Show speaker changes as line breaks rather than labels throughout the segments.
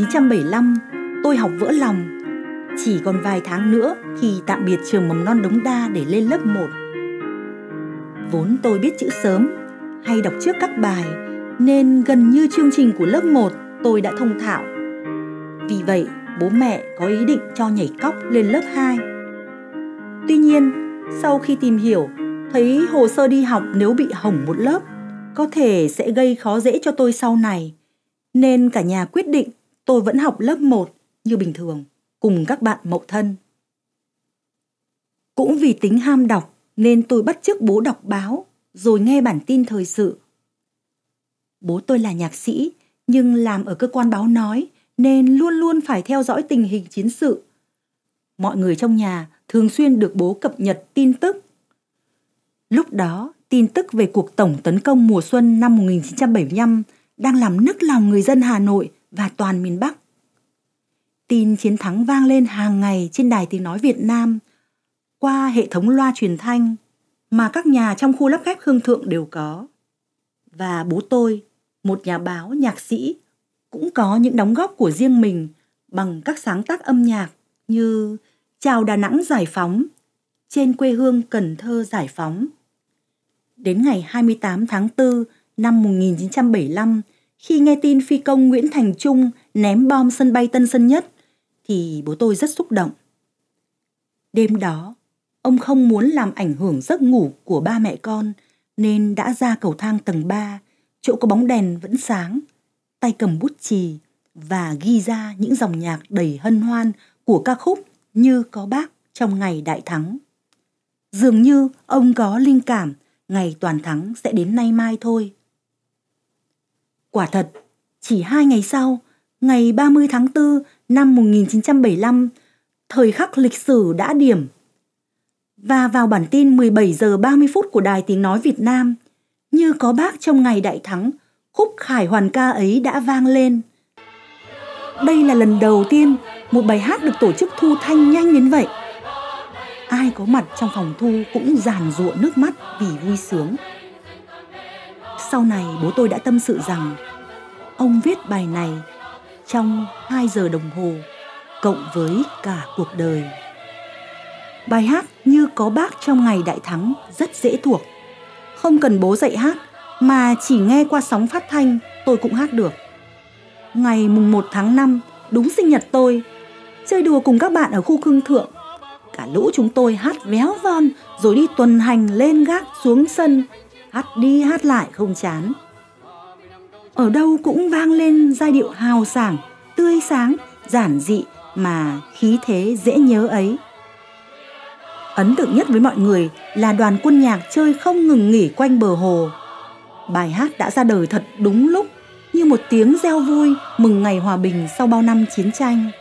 1975, tôi học vỡ lòng. Chỉ còn vài tháng nữa thì tạm biệt trường mầm non Đống Đa để lên lớp 1. Vốn tôi biết chữ sớm, hay đọc trước các bài, nên gần như chương trình của lớp 1 tôi đã thông thạo. Vì vậy, bố mẹ có ý định cho nhảy cóc lên lớp 2. Tuy nhiên, sau khi tìm hiểu, thấy hồ sơ đi học nếu bị hỏng một lớp, có thể sẽ gây khó dễ cho tôi sau này, nên cả nhà quyết định tôi vẫn học lớp 1 như bình thường, cùng các bạn mậu thân. Cũng vì tính ham đọc nên tôi bắt chước bố đọc báo, rồi nghe bản tin thời sự. Bố tôi là nhạc sĩ, nhưng làm ở cơ quan báo nói, nên luôn luôn phải theo dõi tình hình chiến sự. Mọi người trong nhà thường xuyên được bố cập nhật tin tức. Lúc đó, tin tức về cuộc tổng tấn công mùa xuân năm 1975 đang làm nức lòng người dân Hà Nội và toàn miền Bắc. Tin chiến thắng vang lên hàng ngày trên Đài Tiếng Nói Việt Nam, qua hệ thống loa truyền thanh mà các nhà trong khu lắp ghép Khương Thượng đều có. Và bố tôi, một nhà báo, nhạc sĩ, cũng có những đóng góp của riêng mình bằng các sáng tác âm nhạc như Chào Đà Nẵng Giải Phóng, Trên Quê Hương Cần Thơ Giải Phóng. Đến ngày 28 tháng 4 năm 1975, khi nghe tin phi công Nguyễn Thành Trung ném bom sân bay Tân Sơn Nhất, thì bố tôi rất xúc động. Đêm đó, ông không muốn làm ảnh hưởng giấc ngủ của ba mẹ con, nên đã ra cầu thang tầng 3, chỗ có bóng đèn vẫn sáng, tay cầm bút chì và ghi ra những dòng nhạc đầy hân hoan của ca khúc Như Có Bác trong ngày đại thắng. Dường như ông có linh cảm ngày toàn thắng sẽ đến nay mai thôi. Quả thật, chỉ 2 ngày sau, ngày 30 tháng 4 năm 1975, thời khắc lịch sử đã điểm. Và vào bản tin 17 giờ 30 phút của Đài Tiếng Nói Việt Nam, Như Có Bác trong ngày đại thắng, khúc khải hoàn ca ấy đã vang lên. Đây là lần đầu tiên một bài hát được tổ chức thu thanh nhanh đến vậy. Ai có mặt trong phòng thu cũng giàn giụa nước mắt vì vui sướng. Sau này bố tôi đã tâm sự rằng ông viết bài này trong 2 giờ đồng hồ cộng với cả cuộc đời. Bài hát Như Có Bác trong ngày đại thắng rất dễ thuộc. Không cần bố dạy hát mà chỉ nghe qua sóng phát thanh tôi cũng hát được. Ngày mùng 1 tháng 5, đúng sinh nhật tôi, chơi đùa cùng các bạn ở khu Khương Thượng. Cả lũ chúng tôi hát véo von rồi đi tuần hành lên gác xuống sân, hát đi hát lại không chán. Ở đâu cũng vang lên giai điệu hào sảng, tươi sáng, giản dị mà khí thế dễ nhớ ấy. Ấn tượng nhất với mọi người là đoàn quân nhạc chơi không ngừng nghỉ quanh bờ hồ. Bài hát đã ra đời thật đúng lúc, như một tiếng reo vui mừng ngày hòa bình sau bao năm chiến tranh.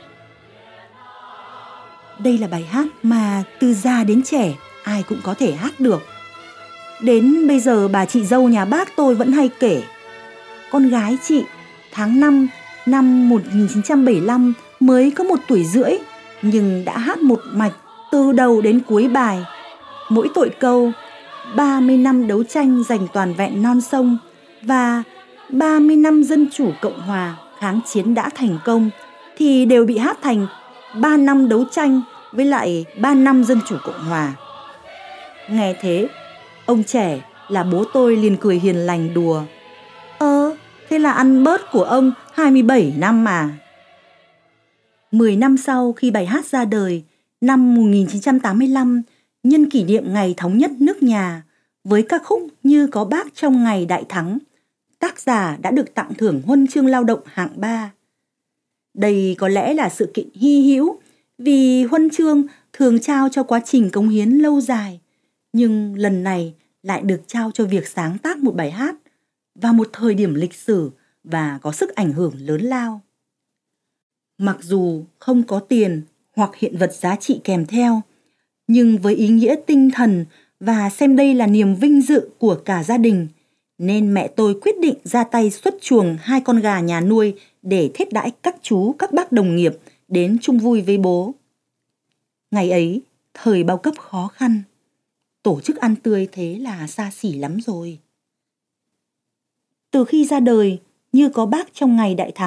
Đây là bài hát mà từ già đến trẻ ai cũng có thể hát được. Đến bây giờ bà chị dâu nhà bác tôi vẫn hay kể. Con gái chị tháng 5 năm 1975 mới có 1 tuổi rưỡi, nhưng đã hát một mạch từ đầu đến cuối bài. Mỗi tội câu 30 năm đấu tranh giành toàn vẹn non sông và 30 năm dân chủ Cộng hòa kháng chiến đã thành công thì đều bị hát thành 3 năm đấu tranh với lại 3 năm dân chủ Cộng hòa. Nghe thế, ông trẻ là bố tôi liền cười hiền lành đùa. Thế là ăn bớt của ông 27 năm mà. 10 năm sau khi bài hát ra đời, năm 1985, nhân kỷ niệm ngày thống nhất nước nhà, với ca khúc Như Có Bác trong ngày đại thắng, tác giả đã được tặng thưởng huân chương lao động hạng 3. Đây có lẽ là sự kiện hy hữu vì huân chương thường trao cho quá trình cống hiến lâu dài, nhưng lần này lại được trao cho việc sáng tác một bài hát vào một thời điểm lịch sử và có sức ảnh hưởng lớn lao. Mặc dù không có tiền hoặc hiện vật giá trị kèm theo, nhưng với ý nghĩa tinh thần và xem đây là niềm vinh dự của cả gia đình, nên mẹ tôi quyết định ra tay xuất chuồng 2 con gà nhà nuôi để thiết đãi các chú, các bác đồng nghiệp đến chung vui với bố. Ngày ấy, thời bao cấp khó khăn, tổ chức ăn tươi thế là xa xỉ lắm rồi. Từ khi ra đời, Như Có Bác trong ngày đại thắng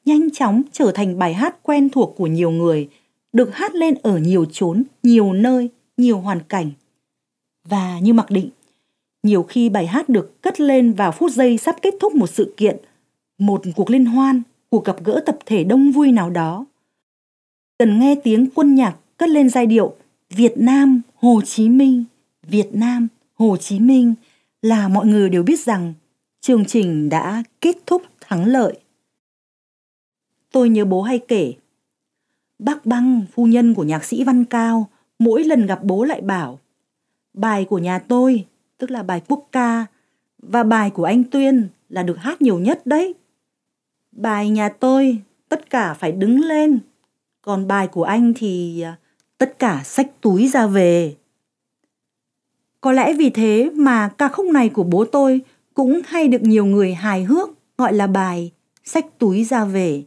nhanh chóng trở thành bài hát quen thuộc của nhiều người, được hát lên ở nhiều chốn, nhiều nơi, nhiều hoàn cảnh. Và như mặc định, nhiều khi bài hát được cất lên vào phút giây sắp kết thúc một sự kiện, một cuộc liên hoan, cuộc gặp gỡ tập thể đông vui nào đó. Cần nghe tiếng quân nhạc cất lên giai điệu Việt Nam, Hồ Chí Minh, Việt Nam, Hồ Chí Minh là mọi người đều biết rằng chương trình đã kết thúc thắng lợi. Tôi nhớ bố hay kể, bác Băng, phu nhân của nhạc sĩ Văn Cao, mỗi lần gặp bố lại bảo, bài của nhà tôi, tức là bài quốc ca, và bài của anh Tuyên là được hát nhiều nhất đấy. Bài nhà tôi tất cả phải đứng lên, còn bài của anh thì tất cả xách túi ra về. Có lẽ vì thế mà ca khúc này của bố tôi cũng hay được nhiều người hài hước gọi là bài xách túi ra về.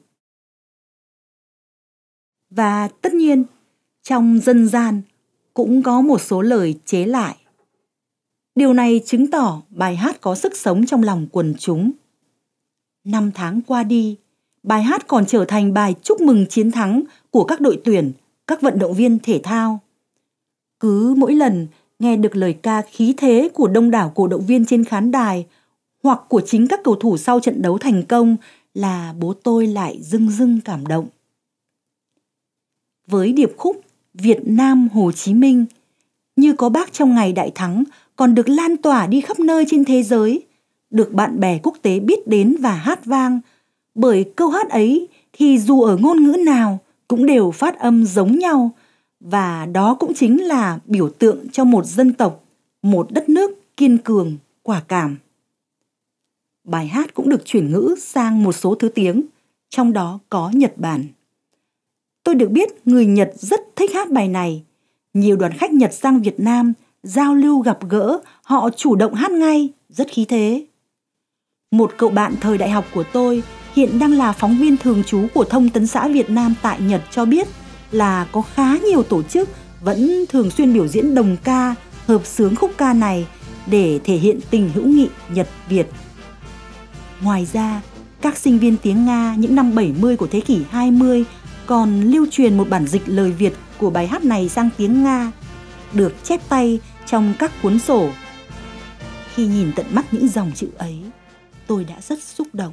Và tất nhiên, trong dân gian cũng có một số lời chế lại. Điều này chứng tỏ bài hát có sức sống trong lòng quần chúng. 5 tháng qua đi, bài hát còn trở thành bài chúc mừng chiến thắng của các đội tuyển, các vận động viên thể thao. Cứ mỗi lần nghe được lời ca khí thế của đông đảo cổ động viên trên khán đài hoặc của chính các cầu thủ sau trận đấu thành công là bố tôi lại rưng rưng cảm động. Với điệp khúc Việt Nam Hồ Chí Minh, như có bác trong ngày đại thắng còn được lan tỏa đi khắp nơi trên thế giới, được bạn bè quốc tế biết đến và hát vang, bởi câu hát ấy thì dù ở ngôn ngữ nào cũng đều phát âm giống nhau, và đó cũng chính là biểu tượng cho một dân tộc, một đất nước kiên cường, quả cảm. Bài hát cũng được chuyển ngữ sang một số thứ tiếng, trong đó có Nhật Bản. Tôi được biết người Nhật rất thích hát bài này. Nhiều đoàn khách Nhật sang Việt Nam, giao lưu gặp gỡ, họ chủ động hát ngay, rất khí thế. Một cậu bạn thời đại học của tôi hiện đang là phóng viên thường trú của Thông tấn xã Việt Nam tại Nhật cho biết là có khá nhiều tổ chức vẫn thường xuyên biểu diễn đồng ca, hợp xướng khúc ca này để thể hiện tình hữu nghị Nhật-Việt. Ngoài ra, các sinh viên tiếng Nga những năm 70 của thế kỷ 20 còn lưu truyền một bản dịch lời Việt của bài hát này sang tiếng Nga, được chép tay trong các cuốn sổ. Khi nhìn tận mắt những dòng chữ ấy, tôi đã rất xúc động.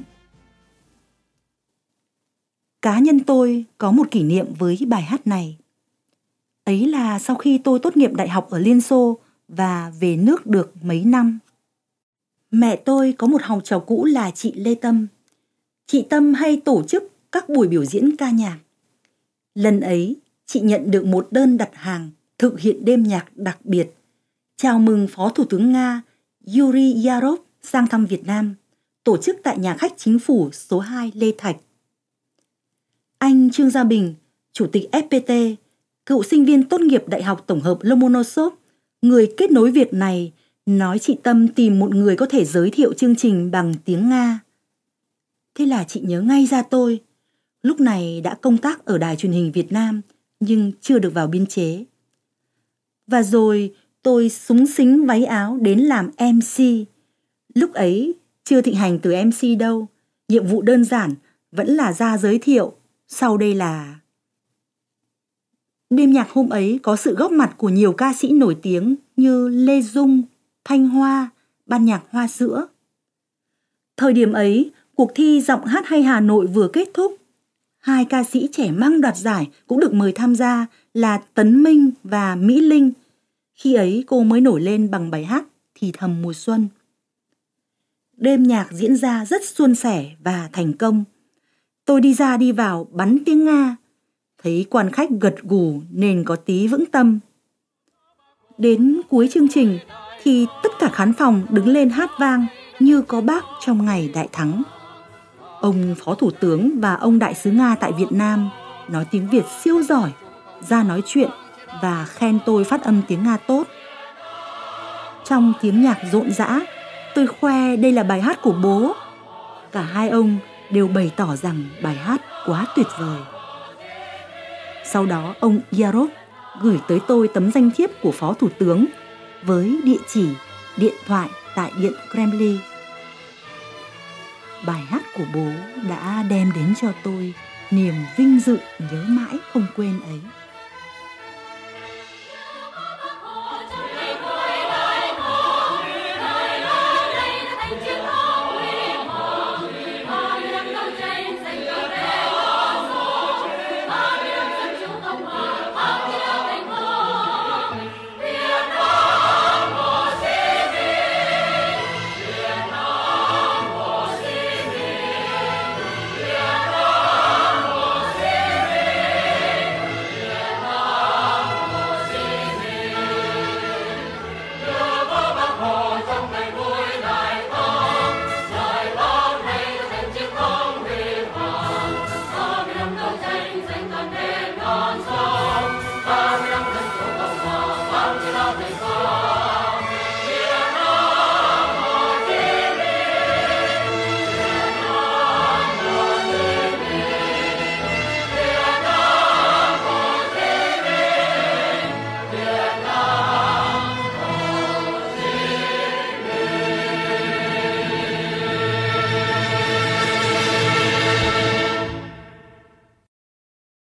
Cá nhân tôi có một kỷ niệm với bài hát này. Ấy là sau khi tôi tốt nghiệp đại học ở Liên Xô và về nước được mấy năm. Mẹ tôi có một học trò cũ là chị Lê Tâm. Chị Tâm hay tổ chức các buổi biểu diễn ca nhạc. Lần ấy, chị nhận được một đơn đặt hàng thực hiện đêm nhạc đặc biệt, chào mừng Phó Thủ tướng Nga Yuri Yarov sang thăm Việt Nam, tổ chức tại nhà khách chính phủ số 2 Lê Thạch. Anh Trương Gia Bình, Chủ tịch FPT, cựu sinh viên tốt nghiệp Đại học Tổng hợp Lomonosov, người kết nối việc này, nói chị Tâm tìm một người có thể giới thiệu chương trình bằng tiếng Nga. Thế là chị nhớ ngay ra tôi. Lúc này đã công tác ở Đài Truyền hình Việt Nam, nhưng chưa được vào biên chế. Và rồi tôi xúng xính váy áo đến làm MC. Lúc ấy chưa thịnh hành từ MC đâu. Nhiệm vụ đơn giản vẫn là ra giới thiệu. Sau đây là... Đêm nhạc hôm ấy có sự góp mặt của nhiều ca sĩ nổi tiếng như Lê Dung, Thanh Hoa, ban nhạc Hoa Sữa. Thời điểm ấy, cuộc thi Giọng hát hay Hà Nội vừa kết thúc. 2 ca sĩ trẻ măng đoạt giải cũng được mời tham gia là Tấn Minh và Mỹ Linh. Khi ấy cô mới nổi lên bằng bài hát Thì thầm mùa xuân. Đêm nhạc diễn ra rất suôn sẻ và thành công. Tôi đi ra đi vào bắn tiếng Nga. Thấy quan khách gật gù nên có tí vững tâm. Đến cuối chương trình thì tất cả khán phòng đứng lên hát vang như có bác trong ngày đại thắng. Ông Phó Thủ tướng và ông Đại sứ Nga tại Việt Nam nói tiếng Việt siêu giỏi, ra nói chuyện và khen tôi phát âm tiếng Nga tốt. Trong tiếng nhạc rộn rã, tôi khoe đây là bài hát của bố. Cả hai ông đều bày tỏ rằng bài hát quá tuyệt vời. Sau đó ông Yarov gửi tới tôi tấm danh thiếp của Phó Thủ tướng với địa chỉ, điện thoại tại Điện Kremlin. Bài hát của bố đã đem đến cho tôi niềm vinh dự nhớ mãi không quên ấy.